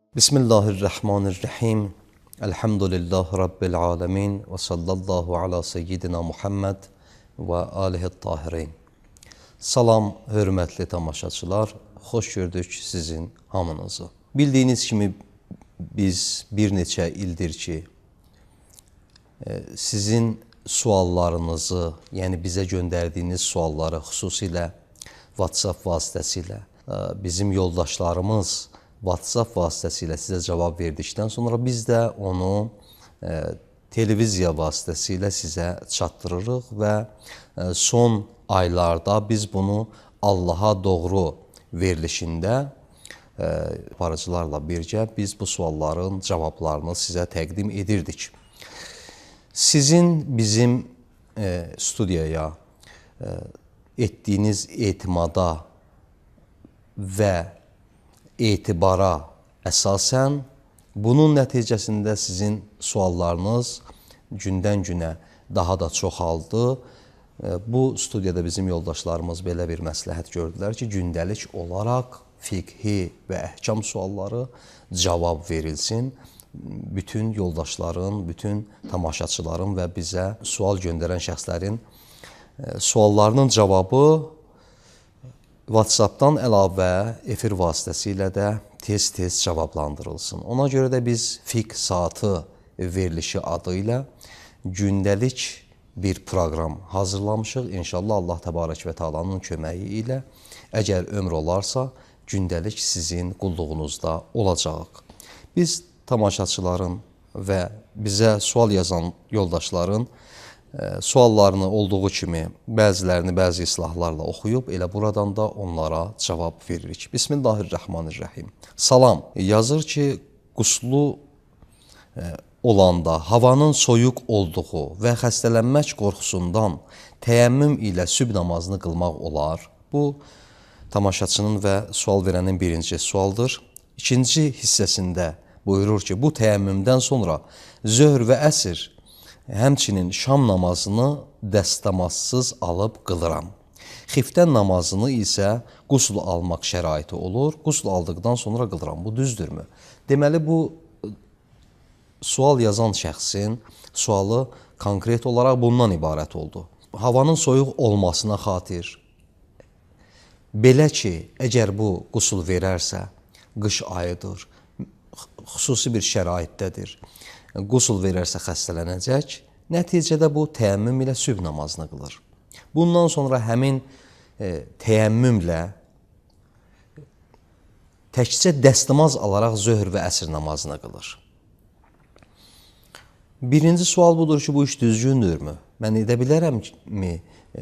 Bismillahirrahmanirrahim. Elhamdülillahi Rabbil alemin. Və sallallahu ala seyyidina Muhammed və alihi tahirin. Salam, hörmətli tamaşaçılar. Xoş gördük sizin hamınızı. Bildiyiniz kimi biz bir neçə ildir ki, sizin suallarınızı, yəni bizə göndərdiyiniz sualları xüsusilə WhatsApp vasitəsilə bizim yoldaşlarımız WhatsApp vasitəsilə sizə cavab verdikdən sonra biz də onu televiziya vasitəsilə sizə çatdırırıq və son aylarda biz bunu Allaha doğru verilişində aparıcılarla birgə biz bu sualların cavablarını sizə təqdim edirdik. Sizin bizim studiyaya etdiyiniz etimada və etibara əsasən bunun nəticəsində sizin suallarınız gündən-günə daha da çoxaldı. Bu studiyada bizim yoldaşlarımız belə bir məsləhət gördülər ki, gündəlik olaraq fiqhi və əhkam sualları cavab verilsin. Bütün yoldaşların, bütün tamaşaçıların və bizə sual göndərən şəxslərin suallarının cavabı WhatsApp-dan əlavə efir vasitəsilə də tez-tez cavablandırılsın. Ona görə də biz fiqh saatı verilişi adı ilə gündəlik bir proqram hazırlamışıq. İnşallah Allah Təbarək və Teala'nın köməyi ilə əgər ömr olarsa gündəlik sizin qulluğunuzda olacaq. Biz tamaşaçıların və bizə sual yazan yoldaşların suallarını olduğu kimi bəzilərini bəzi islahlarla oxuyub elə buradan da onlara cavab veririk. Bismillahirrahmanirrahim. Salam. Yazır ki, quslu olanda havanın soyuq olduğu və xəstələnmək qorxusundan təyəmmüm ilə sübh namazını qılmaq olar. Bu tamaşaçının və sual verənin birinci sualdır. İkinci hissəsində buyurur ki, bu təyəmmümdən sonra zöhr və əsr, həmçinin şam namazını dəstəmazsız alıb qılıram. Xiftən namazını isə qusl almaq şəraiti olur. Qusl aldıqdan sonra qılıram. Bu düzdürmü? Deməli, bu sual yazan şəxsin sualı konkret olaraq bundan ibarət oldu. Havanın soyuq olmasına xatir, belə ki, əgər bu qusl verərsə, qış ayıdır, xüsusi bir şəraitdədir, qusl verərsə xəstələnəcək, nəticədə bu təyəmmüm ilə sübh namazını qılır. Bundan sonra həmin təyəmmümlə təkcə dəstəmaz alaraq zöhr və əsr namazını qılır. Birinci sual budur ki, bu iş düzgündürmü? Mən edə bilərəmmi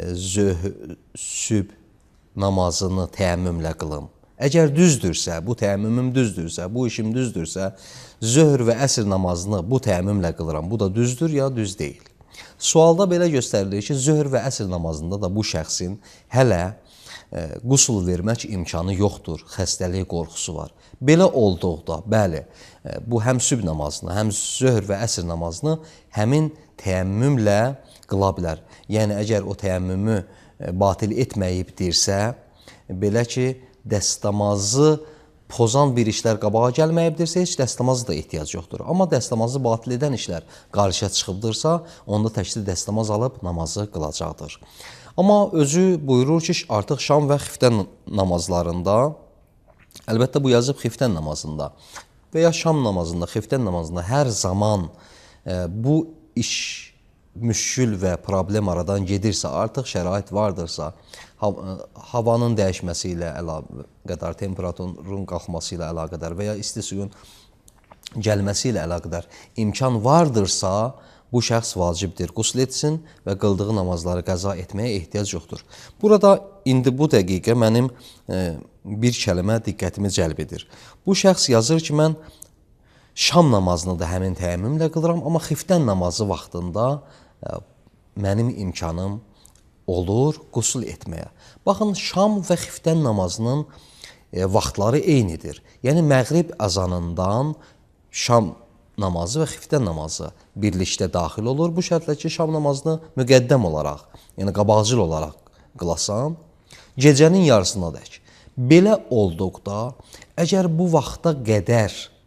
sübh namazını təyəmmümlə qılım? Əgər düzdürsə, bu təyəmmümüm düzdürsə, bu işim düzdürsə, zöhr və əsr namazını bu təyəmmümlə qılıram. Bu da düzdür ya düz deyil. Sualda belə göstərilir ki, zöhr və əsr namazında da bu şəxsin hələ qusl vermək imkanı yoxdur, xəstəlik qorxusu var. Belə olduqda, bəli, bu həm sübh namazını, həm zöhr və əsr namazını həmin təyəmmümlə qıla bilər. Yəni, əgər o təyəmmümü batil etməyibdirsə, belə ki, dəstəmazı pozan bir işlər qabağa gəlməyibdirsə, heç dəstəmazı da ehtiyac yoxdur. Amma dəstəmazı batil edən işlər qarşıya çıxıbdırsa, onda təkcə dəstəmaz alıb namazı qılacaqdır. Amma özü buyurur ki, artıq şam və xiftən namazlarında, əlbəttə bu yazıb xiftən namazında və ya şam namazında, xiftən namazında hər zaman bu iş müşkül və problem aradan gedirsə, artıq şərait vardırsa, havanın dəyişməsi ilə əlaqədar, temperaturun qalxması ilə əlaqədar və ya isti suyun gəlməsi ilə əlaqədar imkan vardırsa, bu şəxs vacibdir, qusl etsin və qıldığı namazları qəza etməyə ehtiyac yoxdur. Burada indi bu dəqiqə mənim bir kəlmə diqqətimi cəlb edir. Bu şəxs yazır ki, mən şam namazını da həmin təyəmmümlə qılıram, amma xiftən namazı vaxtında mənim imkanım olur qusl etməyə. Baxın, şam və xiftən namazının vaxtları eynidir. Yəni, məğrib əzanından şam namazı və xiftən namazı birlikdə daxil olur. Bu şərtlə ki, şam namazını müqəddəm olaraq, yəni qabaqcıl olaraq qılasan, gecənin yarısına dək. Belə olduqda, əgər bu vaxta qədər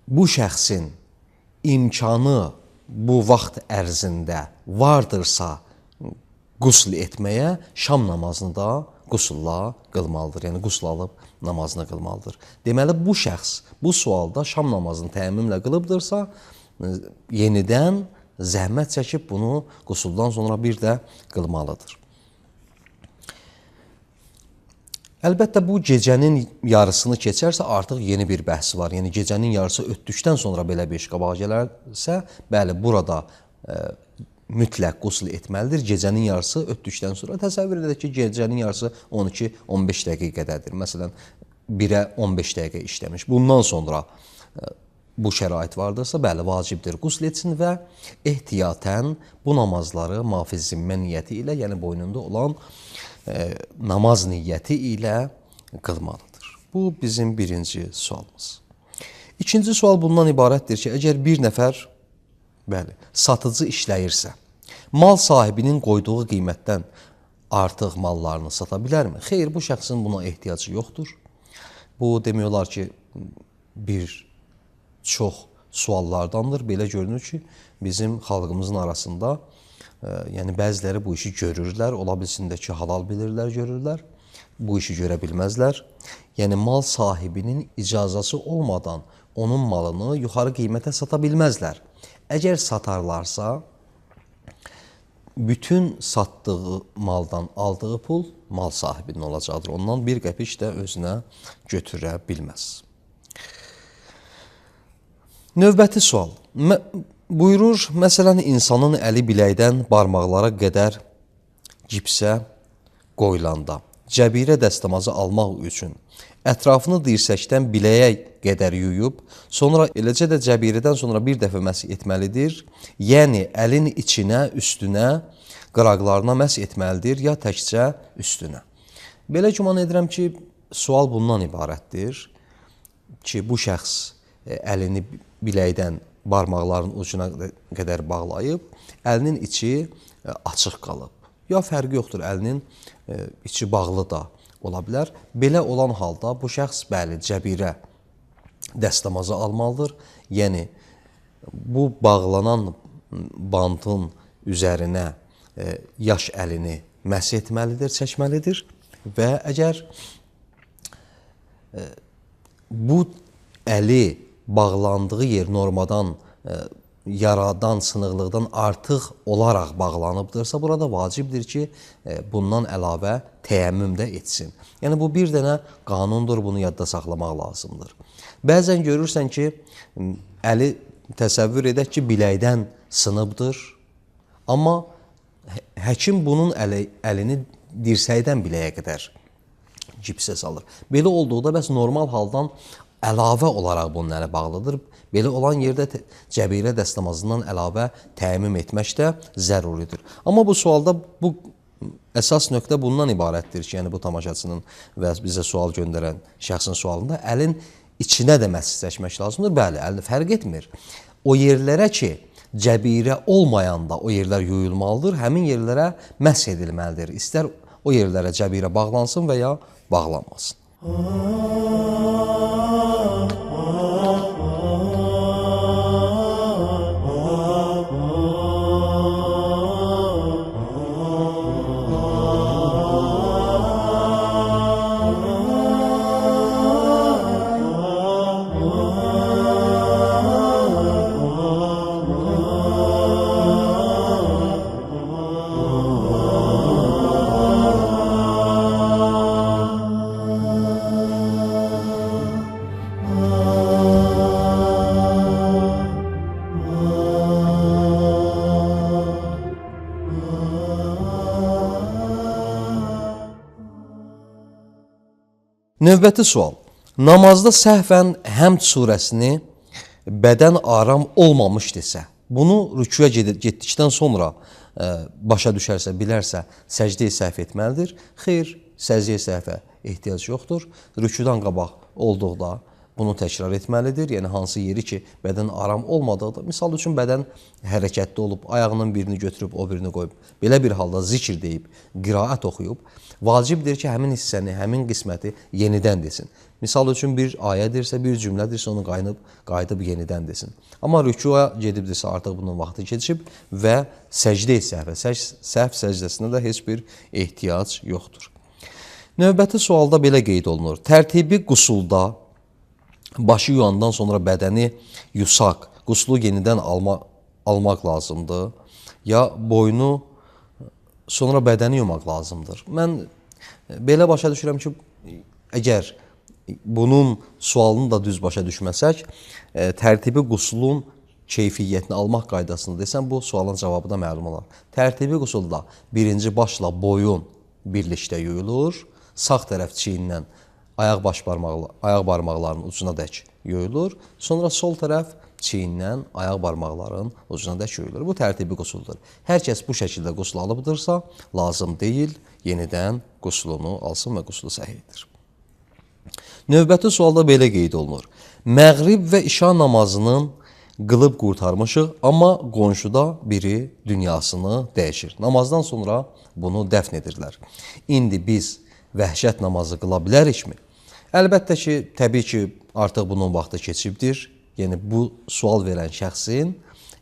bu şəxsin imkanı bu vaxt ərzində vardırsa qusl etməyə, şam namazını da qusulla qılmalıdır. Yəni qusl alıb namazını qılmalıdır. Deməli bu şəxs bu sualda şam namazını təyammümlə qılıbdırsa, yenidən zəhmət çəkib bunu qusuldan sonra bir də qılmalıdır. Əlbəttə bu gecənin yarısını keçərsə artıq yeni bir bəhs var. Yəni gecənin yarısı ötdükdən sonra belə bir iş qabağa gələrsə, bəli burada mütləq qusl etməlidir. Gecənin yarısı ötdükdən sonra təsəvvür edək ki, gecənin yarısı 12-15 dəqiqədədir. Məsələn, 1-ə 15 dəqiqə işləmiş. Bundan sonra bu şərait vardırsa, bəli, vacibdir qusl etsin və ehtiyatən bu namazları mafiz zimmə niyyəti ilə, yəni boynunda olan namaz niyyəti ilə qılmalıdır. Bu bizim birinci sualımız. İkinci sual bundan ibarətdir ki, əgər bir nəfər satıcı işləyirsə, mal sahibinin qoyduğu qiymətdən artıq mallarını sata bilərmi? Xeyr, bu şəxsin buna ehtiyacı yoxdur. Bu demək olar ki, bir çox suallardandır. Belə görünür ki, bizim xalqımızın arasında yəni bəziləri bu işi görürlər, ola bilsin də ki, halal bilirlər, görürlər, bu işi görə bilməzlər. Yəni mal sahibinin icazəsi olmadan onun malını yuxarı qiymətə sata bilməzlər. Əgər satarlarsa, bütün satdığı maldan aldığı pul mal sahibinin olacaqdır. Ondan bir qəpik də özünə götürə bilməz. Növbəti sual. Buyurur, məsələn, insanın əli biləkdən barmaqlara qədər cipsə qoyulanda, cəbirə dəstəmazı almaq üçün ətrafını dirsəkdən biləyə qədər yuyub, sonra eləcə də cəbirədən sonra bir dəfə məsih etməlidir. Yəni, əlin içinə, üstünə, qıraqlarına məsih etməlidir, ya təkcə üstünə. Belə güman edirəm ki, sual bundan ibarətdir ki, bu şəxs əlini biləkdən barmaqların ucuna qədər bağlayıb, əlinin içi açıq qalıb. Ya fərqi yoxdur, əlinin içi bağlı da ola bilər. Belə olan halda bu şəxs bəli cəbirə dəstəmazı almalıdır. Yəni, bu bağlanan bantın üzərinə yaş əlini məsih etməlidir, çəkməlidir və əgər bu əli bağlandığı yer normadan, yaradan, sınıqlıqdan artıq olaraq bağlanıbdırsa, burada vacibdir ki, bundan əlavə təyəmmüm də etsin. Yəni, bu bir dənə qanundur, bunu yadda saxlamaq lazımdır. Bəzən görürsən ki, əli təsəvvür edək ki, biləkdən sınıbdır, amma həkim bunun əlini dirsəkdən biləyə qədər cipsə salır. Belə olduqda bəs normal haldan əlavə olaraq bunun əli bağlıdır. Belə olan yerdə cəbirə dəstəmazından əlavə təmin etmək də zəruridir. Amma bu sualda bu əsas nöqtə bundan ibarətdir ki, yəni bu tamaşaçının və bizə sual göndərən şəxsin sualında əlin içinə də məsih çəkmək lazımdır. Bəli, əlini fərq etmir. O yerlərə ki, cəbirə olmayanda o yerlər yuyulmalıdır, həmin yerlərə məsih edilməlidir. İstər o yerlərə cəbirə bağlansın və ya bağlanmasın. Növbəti sual. Namazda səhvən Həmd surəsini bədən aram olmamış desə, bunu rüküyə getdikdən sonra başa düşərsə, bilərsə, səcdə-i səhv etməlidir. Xeyr, səcdə-i səhvə ehtiyac yoxdur. Rüküdən qabaq olduqda bunu təkrar etməlidir. Yəni hansı yeri ki, bədən aram olmadıqda, misal üçün bədən hərəkətdə olub, ayağının birini götürüb, o birini qoyub, belə bir halda zikr deyib, qiraət oxuyub, vacibdir ki, həmin hissəni, həmin qisməti yenidən desin. Misal üçün bir ayədirsə, bir cümlədirsə, onu qayıdıb yenidən desin. Amma rükuya gedibdirsə, artıq bunun vaxtı keçib və səcdə-i səhvə, səhv səcdəsinə də heç bir ehtiyac yoxdur. Növbəti sualda belə qeyd olunur. Tərtibi qusulda başı yuyandan sonra bədəni yusaq, quslu yenidən almaq lazımdır, ya boynu sonra bədəni yumaq lazımdır. Mən belə başa düşürəm ki, əgər bunun sualını da düz başa düşməsək, tərtibi quslun keyfiyyətini almaq qaydasını desəm, bu sualın cavabı da məlum olar. Tərtibi qusulda birinci başla boyun birlikdə yuyulur, sağ tərəf çiyindən ayaq barmaqlarının ucuna dək yuyulur, sonra sol tərəf çiyindən ayaq barmaqlarının ucuna dək yuyulur. Bu tərtibi qusuldur. Hər kəs bu şəkildə qusl alıbdırsa, lazım deyil, yenidən quslunu alsın və quslu səhihdir. Növbəti sualda belə qeyd olunur. Məğrib və işa namazının qılıb qurtarmışıq, amma qonşuda biri dünyasını dəyişir. Namazdan sonra bunu dəfn edirlər. İndi biz vəhşət namazı qıla bilərikmi? Əlbəttə ki, təbii ki, artıq bunun vaxtı keçibdir. Yəni, bu sual verən şəxsin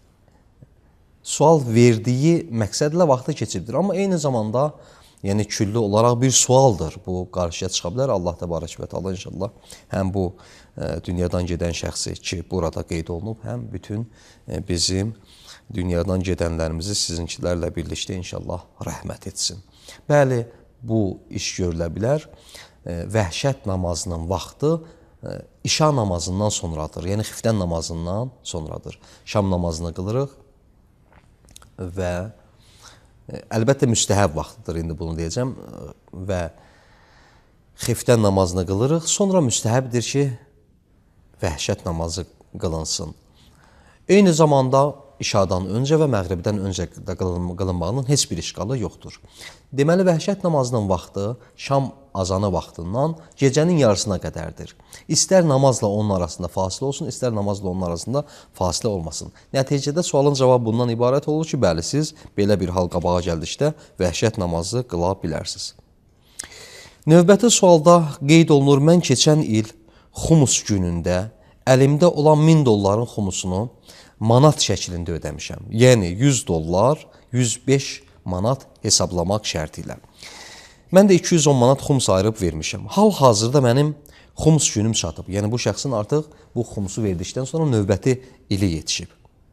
sual verdiyi məqsədlə vaxtı keçibdir. Amma eyni zamanda, yəni küllü olaraq bir sualdır. Bu qarşıya çıxa bilər. Allah təbarək və təala inşallah həm bu dünyadan gedən şəxsi ki, burada qeyd olunub, həm bütün bizim dünyadan gedənlərimizi sizinkilərlə birlikdə inşallah rəhmət etsin. Bəli, bu iş görülə bilər. Vəhşət namazının vaxtı işa namazından sonradır. Yəni, xiftən namazından sonradır. Şam namazını qılırıq və əlbəttə müstəhəb vaxtıdır, indi bunu deyəcəm. Və xiftən namazını qılırıq. Sonra müstəhəbdir ki, vəhşət namazı qılınsın. Eyni zamanda işadan öncə və məğribdən öncə qılınmağının heç bir işqalı yoxdur. Deməli, vəhşət namazının vaxtı şam azanı vaxtından gecənin yarısına qədərdir. İstər namazla onun arasında fasilə olsun, istər namazla onun arasında fasilə olmasın. Nəticədə sualın cavabı bundan ibarət olur ki, bəli, siz belə bir hal qabağa gəldikdə vəhşət namazı qıla bilərsiniz. Növbəti sualda qeyd olunur, mən keçən il xumus günündə əlimdə olan 1000 dolların xumusunu manat şəklində ödəmişəm. Yəni 100 dollar, 105 manat hesablamaq şərti ilə. Mən də 210 manat xumus ayırıb vermişəm. Hal-hazırda mənim xumus günüm çatıb. Yəni bu şəxsin artıq bu xumusu verdikdən sonra növbəti ili yetişib.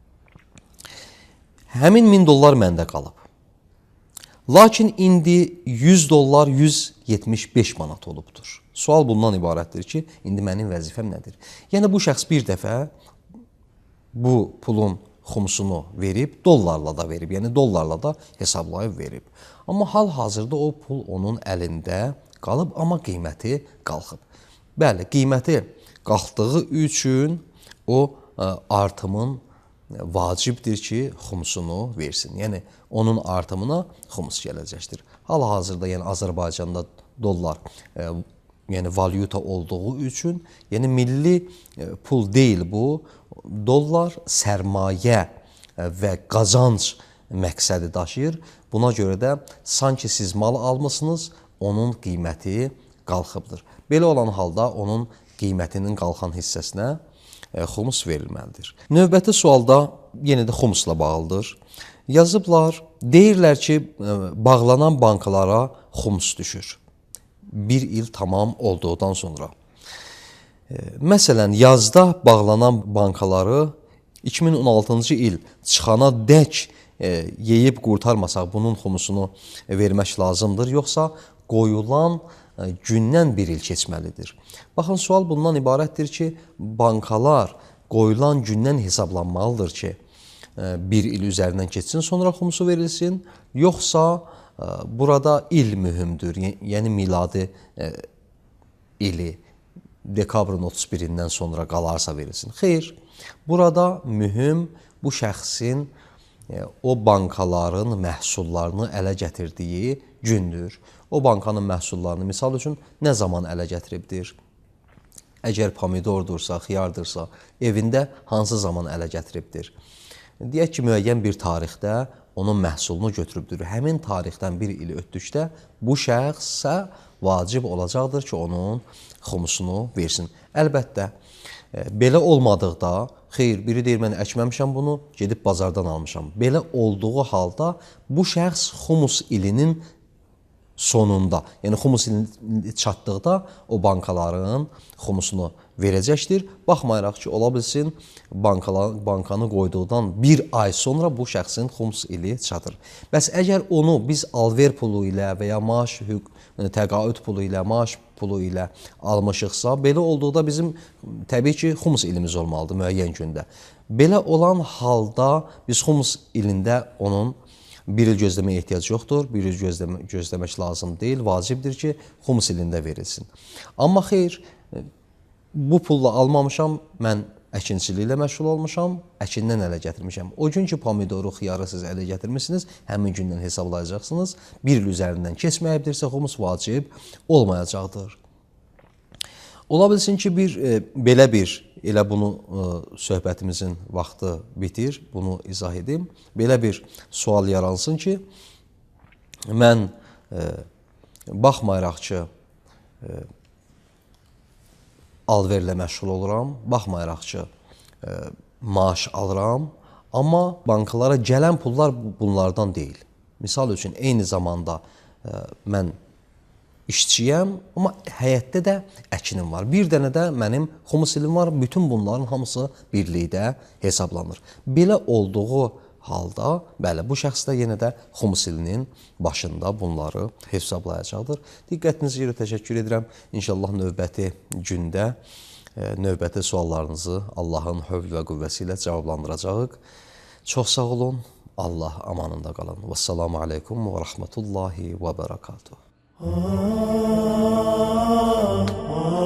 Həmin 1000 dollar məndə qalıb. Lakin indi 100 dollar 175 manat olubdur. Sual bundan ibarətdir ki, indi mənim vəzifəm nədir? Yəni bu şəxs bir dəfə bu pulun xumusunu verib, dollarla da verib, yəni dollarla da hesablayıb verib. Amma hal-hazırda o pul onun əlində qalıb, amma qiyməti qalxıb. Bəli, qiyməti qalxdığı üçün o artımın vacibdir ki, xumusunu versin. Yəni onun artımına xumus gələcəkdir. Hal-hazırda yəni Azərbaycanda dollar yəni valyuta olduğu üçün, yəni milli pul deyil bu, dollar sərmayə və qazanc məqsədi daşıyır. Buna görə də sanki siz mal almışsınız, onun qiyməti qalxıbdır. Belə olan halda onun qiymətinin qalxan hissəsinə xumus verilməlidir. Növbəti sualda yenə də xumusla bağlıdır. Yazıblar, deyirlər ki, bağlanan bankalara xumus düşür. Bir il tamam olduqdan sonra. Məsələn, yazda bağlanan bankaları 2016-cı il çıxana dək yeyib qurtarmasaq bunun xumusunu vermək lazımdır, yoxsa qoyulan gündən bir il keçməlidir. Baxın, sual bundan ibarətdir ki, bankalar qoyulan gündən hesablanmalıdır ki, bir il üzərindən keçsin, sonra xumusu verilsin, yoxsa burada il mühümdür, yəni miladi ili dekabrın 31-dən sonra qalarsa verilsin. Xeyr, burada mühüm bu şəxsin o bankaların məhsullarını ələ gətirdiyi gündür. O bankanın məhsullarını misal üçün nə zaman ələ gətiribdir? əgər pomidordursa, xiyardırsa, evində hansı zaman ələ gətiribdir? Deyək ki, müəyyən bir tarixdə onun məhsulunu götürübdür. Həmin tarixdən bir il ötdükdə bu şəxsə vacib olacaqdır ki, onun xumusunu versin. Əlbəttə, belə olmadıqda, xeyr, biri deyir, mən əkməmişəm bunu, gedib bazardan almışam. Belə olduğu halda bu şəxs xumus ilinin sonunda, yəni xumus ili çatdıqda o bankaların xumusunu verəcəkdir. Baxmayaraq ki, ola bilsin, bankanı qoyduqdan bir ay sonra bu şəxsin xumus ili çatır. Bəs əgər onu biz alver pulu ilə və ya maaş təqaüd pulu ilə, maaş pulu ilə almışıqsa, belə olduqda bizim təbii ki, xumus ilimiz olmalıdır müəyyən gündə. Belə olan halda biz xumus ilində onun bir il gözləməyə ehtiyac yoxdur, bir il gözləmək lazım deyil, vacibdir ki, xumus ilində verilsin. Amma xeyr, bu pulla almamışam, mən əkinçiliklə məşğul olmuşam, əkindən ələ gətirmişəm. O gün ki, pomidoru, xiyarı siz ələ gətirmişsiniz, həmin gündən hesablayacaqsınız. Bir il üzərindən keçməyibdirsə, xumus vacib olmayacaqdır. Ola bilsin ki, belə bir, elə bunu söhbətimizin vaxtı bitir, bunu izah edim. Belə bir sual yaransın ki, mən baxmayaraq ki, alverlə məşğul oluram, baxmayaraq ki, maaş alıram, amma bankalara gələn pullar bunlardan deyil. Misal üçün, eyni zamanda mən işçiyəm, amma həyətdə də əkinim var. Bir dənə də mənim xumus ilim var, bütün bunların hamısı birlikdə hesablanır. Belə olduğu halda, bəli, bu şəxs də yenə də xumus ilinin başında bunları hesablayacaqdır. Diqqətinizi görə təşəkkür edirəm. İnşallah növbəti gündə növbəti suallarınızı Allahın hövl və qüvvəsi ilə cavablandıracağıq. Çox sağ olun. Allah amanında qalın. Vəssalamu aleykum və rəhmətullahi və bərəkatuhu.